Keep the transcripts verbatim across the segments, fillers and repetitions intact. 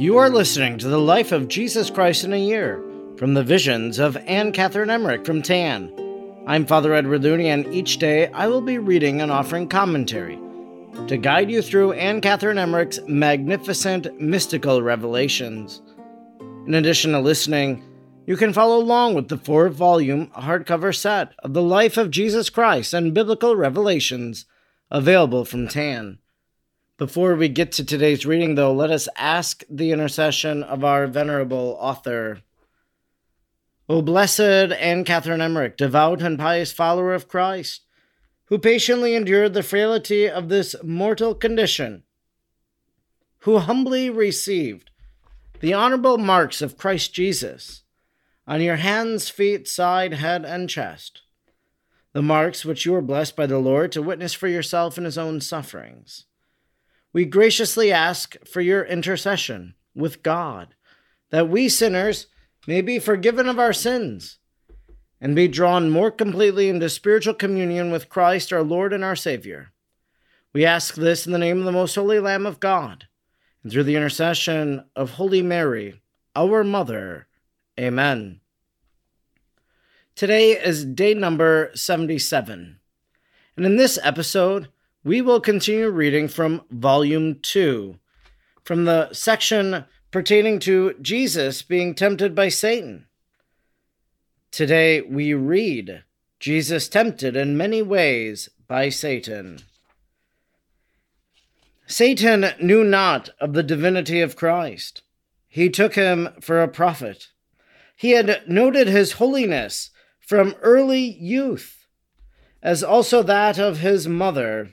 You are listening to the life of Jesus Christ in a year, from the visions of Anne Catherine Emmerich from Tan. I'm Father Edward Looney, and each day I will be reading and offering commentary to guide you through Anne Catherine Emmerich's magnificent mystical revelations. In addition to listening, you can follow along with the four-volume hardcover set of the life of Jesus Christ and biblical revelations available from Tan. Before we get to today's reading, though, let us ask the intercession of our venerable author. O blessed Anne Catherine Emmerich, devout and pious follower of Christ, who patiently endured the frailty of this mortal condition, who humbly received the honorable marks of Christ Jesus on your hands, feet, side, head, and chest, the marks which you were blessed by the Lord to witness for yourself in his own sufferings. We graciously ask for your intercession with God, that we sinners may be forgiven of our sins and be drawn more completely into spiritual communion with Christ our Lord and our Savior. We ask this in the name of the most holy Lamb of God, and through the intercession of Holy Mary, our Mother. Amen. Today is day number seventy-seven, and in this episode, we will continue reading from Volume two, from the section pertaining to Jesus being tempted by Satan. Today we read, Jesus tempted in many ways by Satan. Satan knew not of the divinity of Christ. He took him for a prophet. He had noted his holiness from early youth, as also that of his mother.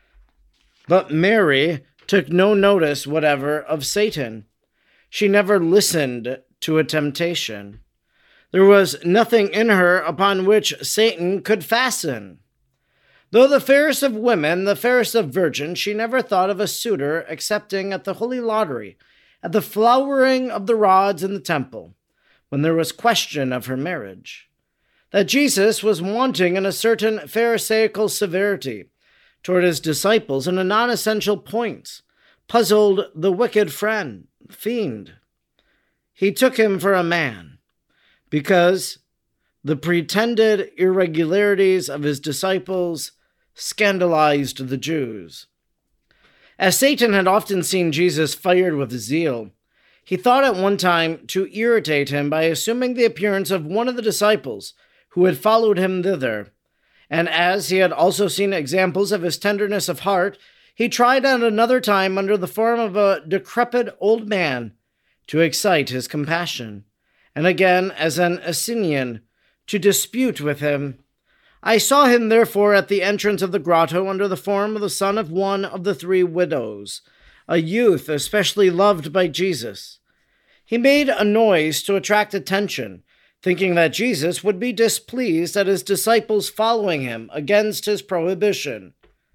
But Mary took no notice whatever of Satan. She never listened to a temptation. There was nothing in her upon which Satan could fasten. Though the fairest of women, the fairest of virgins, she never thought of a suitor excepting at the holy lottery, at the flowering of the rods in the temple, when there was question of her marriage. That Jesus was wanting in a certain pharisaical severity toward his disciples in a non-essential point puzzled the wicked friend, fiend. He took him for a man, because the pretended irregularities of his disciples scandalized the Jews. As Satan had often seen Jesus fired with zeal, he thought at one time to irritate him by assuming the appearance of one of the disciples who had followed him thither. And as he had also seen examples of his tenderness of heart, he tried at another time under the form of a decrepit old man to excite his compassion, and again as an Essenian to dispute with him. I saw him therefore at the entrance of the grotto under the form of the son of one of the three widows, a youth especially loved by Jesus. He made a noise to attract attention, thinking that Jesus would be displeased at his disciples following him against his prohibition.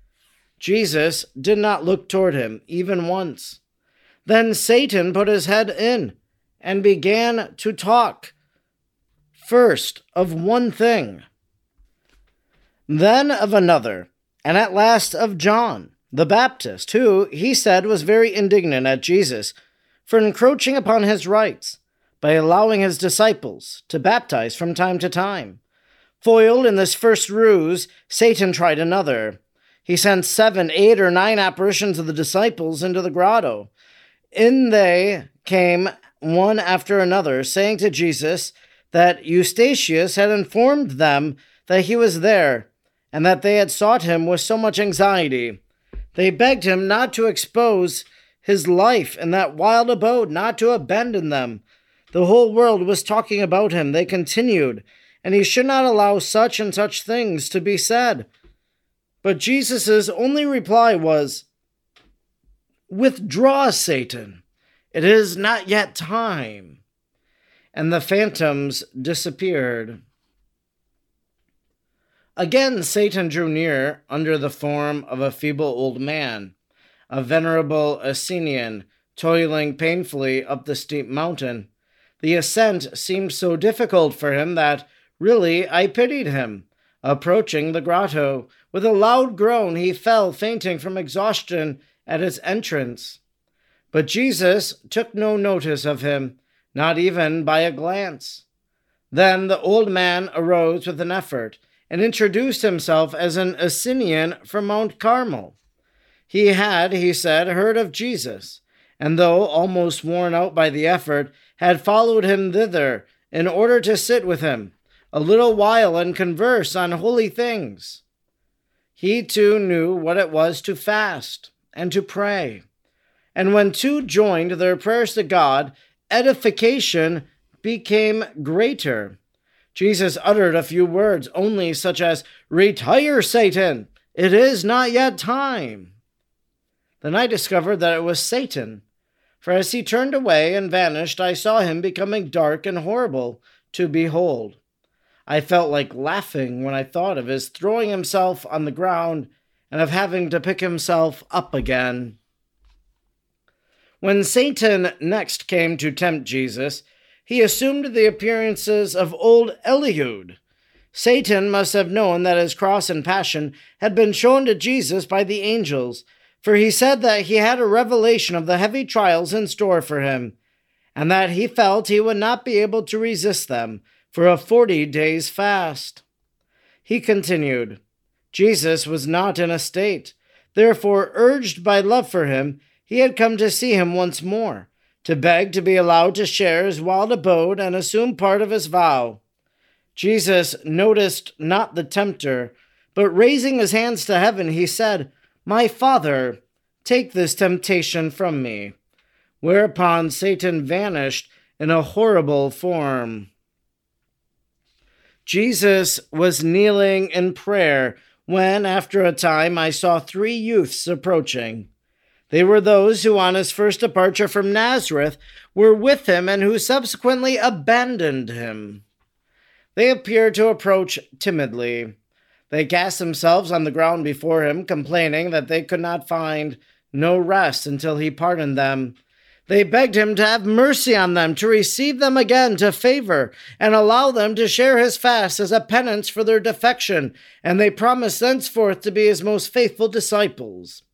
Jesus did not look toward him even once. Then Satan put his head in and began to talk, first of one thing, then of another, and at last of John the Baptist, who, he said, was very indignant at Jesus for encroaching upon his rights by allowing his disciples to baptize from time to time. Foiled in this first ruse, Satan tried another. He sent seven, eight, or nine apparitions of the disciples into the grotto. In they came one after another, saying to Jesus that Eustachius had informed them that he was there, and that they had sought him with so much anxiety. They begged him not to expose his life in that wild abode, not to abandon them. The whole world was talking about him, they continued, and he should not allow such and such things to be said. But Jesus' only reply was, "Withdraw, Satan. It is not yet time." And the phantoms disappeared. Again, Satan drew near under the form of a feeble old man, a venerable Essenian, toiling painfully up the steep mountain. The ascent seemed so difficult for him that, really, I pitied him. Approaching the grotto, with a loud groan, he fell fainting from exhaustion at its entrance. But Jesus took no notice of him, not even by a glance. Then the old man arose with an effort and introduced himself as an Essenian from Mount Carmel. He had, he said, heard of Jesus, and though almost worn out by the effort, had followed him thither in order to sit with him a little while and converse on holy things. He too knew what it was to fast and to pray. And when two joined their prayers to God, edification became greater. Jesus uttered a few words only, such as, "Retire, Satan! It is not yet time." Then I discovered that it was Satan, for as he turned away and vanished, I saw him becoming dark and horrible to behold. I felt like laughing when I thought of his throwing himself on the ground and of having to pick himself up again. When Satan next came to tempt Jesus, he assumed the appearances of old Eliud. Satan must have known that his cross and passion had been shown to Jesus by the angels, for he said that he had a revelation of the heavy trials in store for him, and that he felt he would not be able to resist them for a forty days fast. He continued, Jesus was not in a state. Therefore, urged by love for him, he had come to see him once more, to beg to be allowed to share his wild abode and assume part of his vow. Jesus noticed not the tempter, but raising his hands to heaven, he said, "My Father, take this temptation from me." Whereupon Satan vanished in a horrible form. Jesus was kneeling in prayer when, after a time, I saw three youths approaching. They were those who, on his first departure from Nazareth, were with him and who subsequently abandoned him. They appeared to approach timidly. They cast themselves on the ground before him, complaining that they could not find no rest until he pardoned them. They begged him to have mercy on them, to receive them again to favor, and allow them to share his fast as a penance for their defection, and they promised thenceforth to be his most faithful disciples.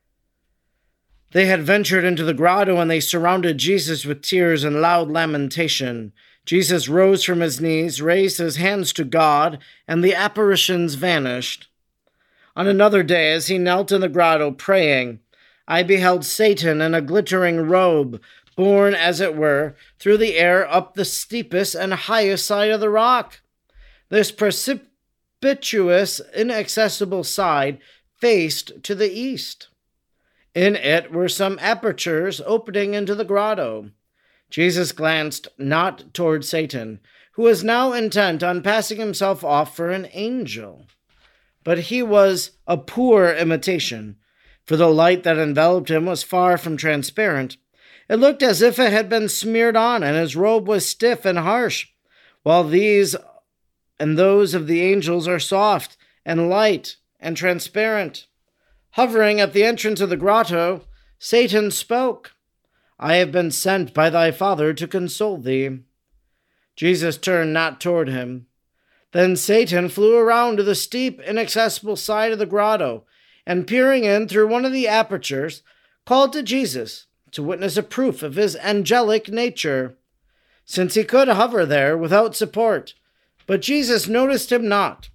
They had ventured into the grotto, and they surrounded Jesus with tears and loud lamentation. Jesus rose from his knees, raised his hands to God, and the apparitions vanished. On another day, as he knelt in the grotto praying, I beheld Satan in a glittering robe, borne, as it were, through the air up the steepest and highest side of the rock. This precipitous, inaccessible side faced to the east. In it were some apertures opening into the grotto. Jesus glanced not toward Satan, who was now intent on passing himself off for an angel. But he was a poor imitation, for the light that enveloped him was far from transparent. It looked as if it had been smeared on, and his robe was stiff and harsh, while these and those of the angels are soft and light and transparent. Hovering at the entrance of the grotto, Satan spoke, "I have been sent by thy Father to console thee." Jesus turned not toward him. Then Satan flew around to the steep, inaccessible side of the grotto, and peering in through one of the apertures, called to Jesus to witness a proof of his angelic nature, since he could hover there without support. But Jesus noticed him not.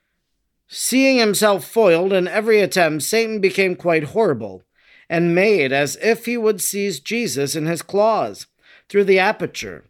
Seeing himself foiled in every attempt, Satan became quite horrible, and made as if he would seize Jesus in his claws through the aperture.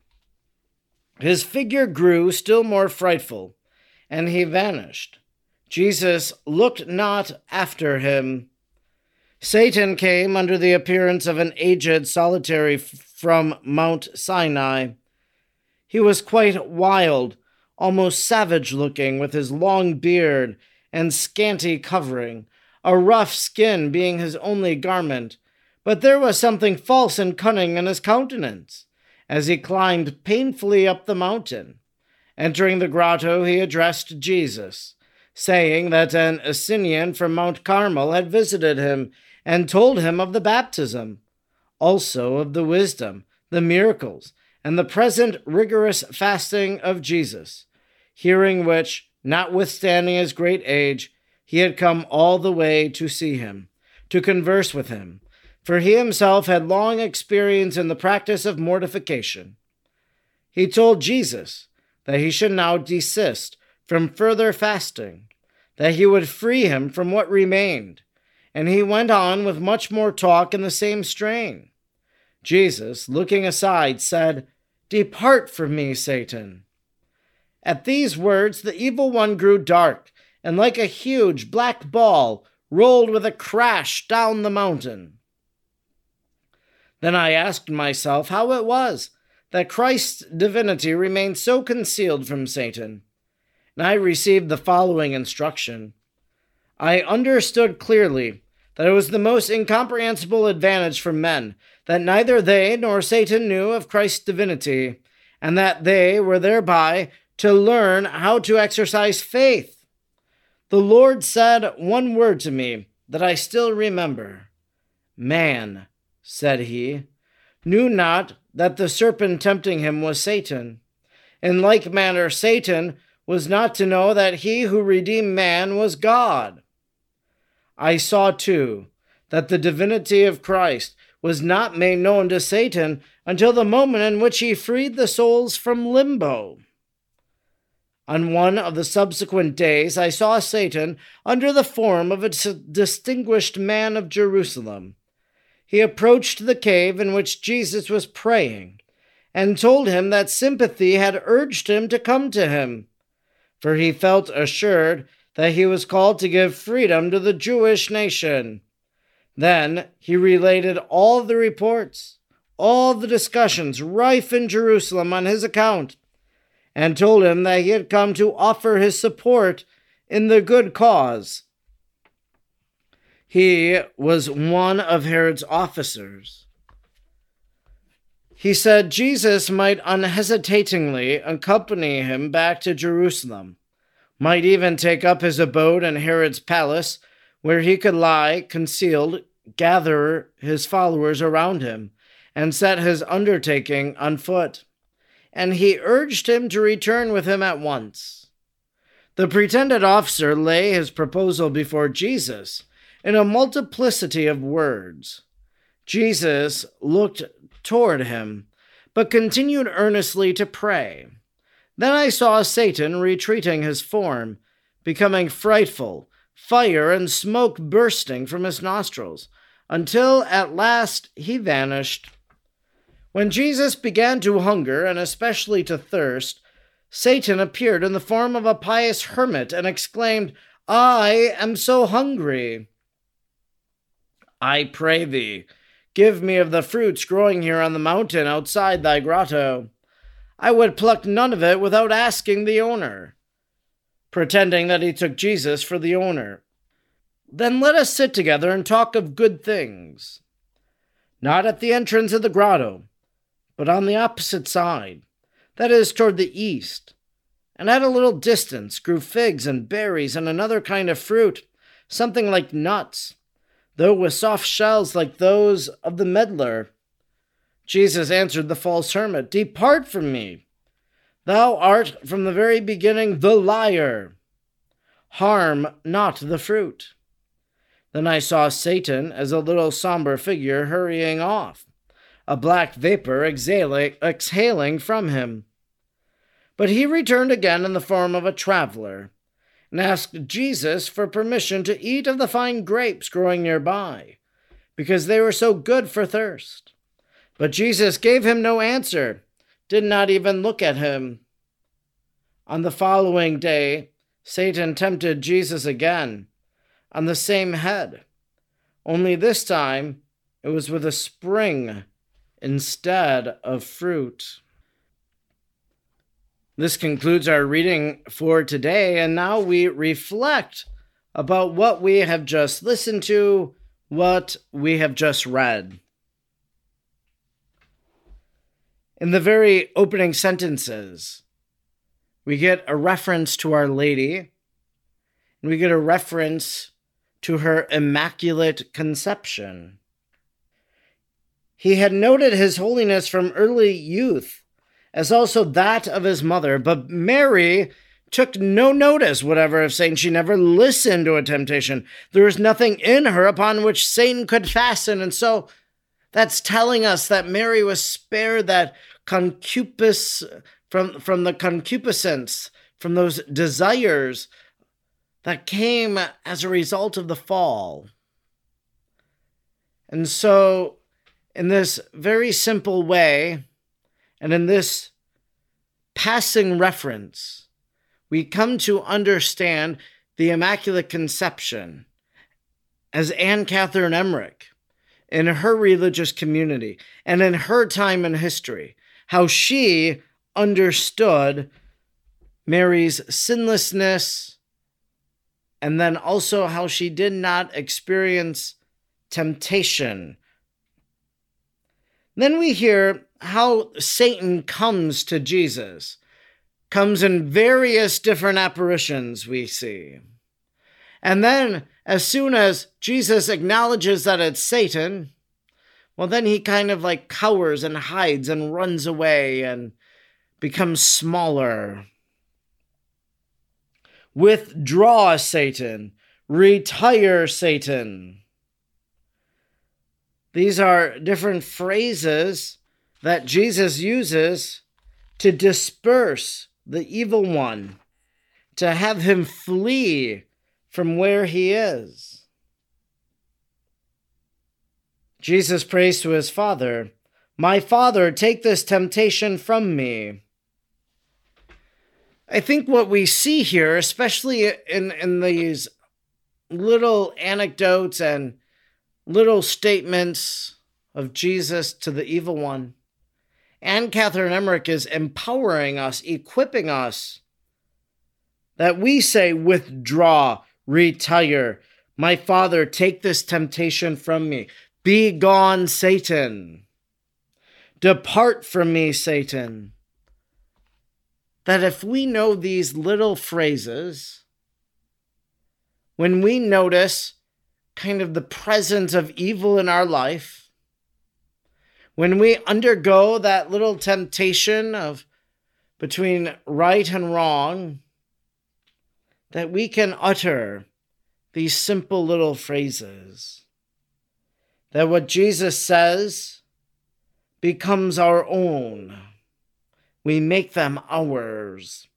His figure grew still more frightful, and he vanished. Jesus looked not after him. Satan came under the appearance of an aged solitary f- from Mount Sinai. He was quite wild, almost savage-looking, with his long beard and scanty covering, a rough skin being his only garment. But there was something false and cunning in his countenance, as he climbed painfully up the mountain. Entering the grotto, he addressed Jesus, saying that an Essenian from Mount Carmel had visited him and told him of the baptism, also of the wisdom, the miracles, and the present rigorous fasting of Jesus, hearing which, notwithstanding his great age, he had come all the way to see him, to converse with him, for he himself had long experience in the practice of mortification. He told Jesus that he should now desist from further fasting, that he would free him from what remained, and he went on with much more talk in the same strain. Jesus, looking aside, said, "Depart from me, Satan." At these words, the evil one grew dark, and like a huge black ball, rolled with a crash down the mountain. Then I asked myself how it was that Christ's divinity remained so concealed from Satan, and I received the following instruction. I understood clearly that it was the most incomprehensible advantage for men that neither they nor Satan knew of Christ's divinity, and that they were thereby to learn how to exercise faith. The Lord said one word to me that I still remember. "Man," said he, "knew not that the serpent tempting him was Satan. In like manner, Satan was not to know that he who redeemed man was God." I saw, too, that the divinity of Christ was not made known to Satan until the moment in which he freed the souls from limbo. On one of the subsequent days, I saw Satan under the form of a distinguished man of Jerusalem. He approached the cave in which Jesus was praying and told him that sympathy had urged him to come to him, for he felt assured that he was called to give freedom to the Jewish nation. Then he related all the reports, all the discussions rife in Jerusalem on his account, and told him that he had come to offer his support in the good cause. He was one of Herod's officers. He said Jesus might unhesitatingly accompany him back to Jerusalem, might even take up his abode in Herod's palace, where he could lie concealed, gather his followers around him, and set his undertaking on foot. And he urged him to return with him at once. The pretended officer lay his proposal before Jesus in a multiplicity of words. Jesus looked toward him, but continued earnestly to pray. Then I saw Satan retreating his form, becoming frightful, fire and smoke bursting from his nostrils, until at last he vanished. When Jesus began to hunger, and especially to thirst, Satan appeared in the form of a pious hermit and exclaimed, "I am so hungry." "I pray thee, give me of the fruits growing here on the mountain outside thy grotto." I would pluck none of it without asking the owner, pretending that he took Jesus for the owner. "Then let us sit together and talk of good things." Not at the entrance of the grotto, but on the opposite side, that is, toward the east, and at a little distance grew figs and berries and another kind of fruit, something like nuts, though with soft shells like those of the medlar. Jesus answered the false hermit, "Depart from me. Thou art from the very beginning the liar. Harm not the fruit." Then I saw Satan as a little somber figure hurrying off, a black vapor exhaling, exhaling from him. But he returned again in the form of a traveler, and asked Jesus for permission to eat of the fine grapes growing nearby, because they were so good for thirst. But Jesus gave him no answer, did not even look at him. On the following day, Satan tempted Jesus again, on the same head, only this time it was with a spring instead of fruit. This concludes our reading for today, and now we reflect about what we have just listened to, what we have just read. In the very opening sentences, we get a reference to Our Lady, and we get a reference to her immaculate conception. He had noted his holiness from early youth, as also that of his mother, but Mary took no notice whatever of Satan. She never listened to a temptation. There was nothing in her upon which Satan could fasten. And so that's telling us that Mary was spared that concupiscence, from, from the concupiscence, from those desires that came as a result of the fall. And so, in this very simple way, and in this passing reference, we come to understand the Immaculate Conception as Anne Catherine Emmerich, in her religious community and in her time in history, how she understood Mary's sinlessness, and then also how she did not experience temptation. Then we hear how Satan comes to Jesus, comes in various different apparitions we see. And then, as soon as Jesus acknowledges that it's Satan, well, then he kind of like cowers and hides and runs away and becomes smaller. Withdraw, Satan. Retire, Satan. These are different phrases that Jesus uses to disperse the evil one, to have him flee from where he is. Jesus prays to his Father, "My Father, take this temptation from me." I think what we see here, especially in, in these little anecdotes and little statements of Jesus to the evil one, Anne Catherine Emmerich is empowering us, equipping us, that we say, "Withdraw, retire. My Father, take this temptation from me. Be gone, Satan. Depart from me, Satan." That if we know these little phrases, when we notice kind of the presence of evil in our life, when we undergo that little temptation of between right and wrong, that we can utter these simple little phrases. That what Jesus says becomes our own. We make them ours.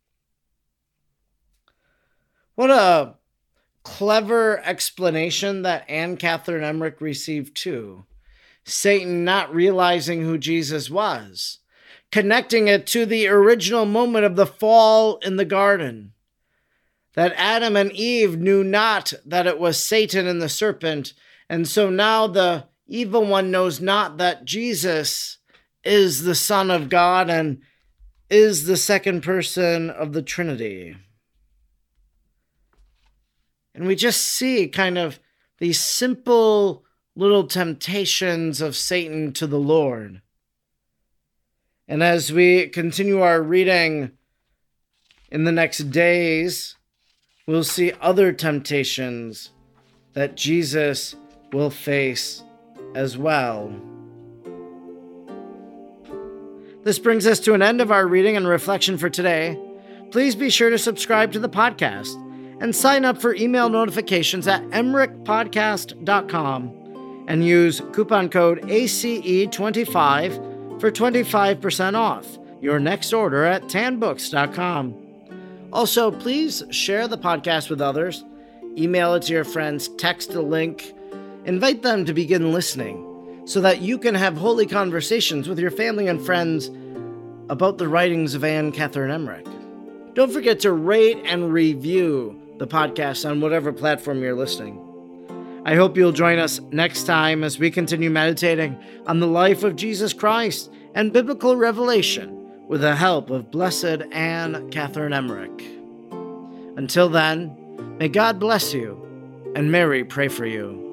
What a clever explanation that Anne Catherine Emmerich received too. Satan not realizing who Jesus was, connecting it to the original moment of the fall in the garden. That Adam and Eve knew not that it was Satan and the serpent, and so now the evil one knows not that Jesus is the Son of God and is the second person of the Trinity. And we just see kind of these simple little temptations of Satan to the Lord. And as we continue our reading in the next days, we'll see other temptations that Jesus will face as well. This brings us to an end of our reading and reflection for today. Please be sure to subscribe to the podcast and sign up for email notifications at emmerich podcast dot com and use coupon code A C E twenty-five for twenty-five percent off your next order at tan books dot com. Also, please share the podcast with others, email it to your friends, text a link, invite them to begin listening so that you can have holy conversations with your family and friends about the writings of Anne Catherine Emmerich. Don't forget to rate and review the podcast on whatever platform you're listening. I hope you'll join us next time as we continue meditating on the life of Jesus Christ and biblical revelation with the help of Blessed Anne Catherine Emmerich. Until then, may God bless you and Mary pray for you.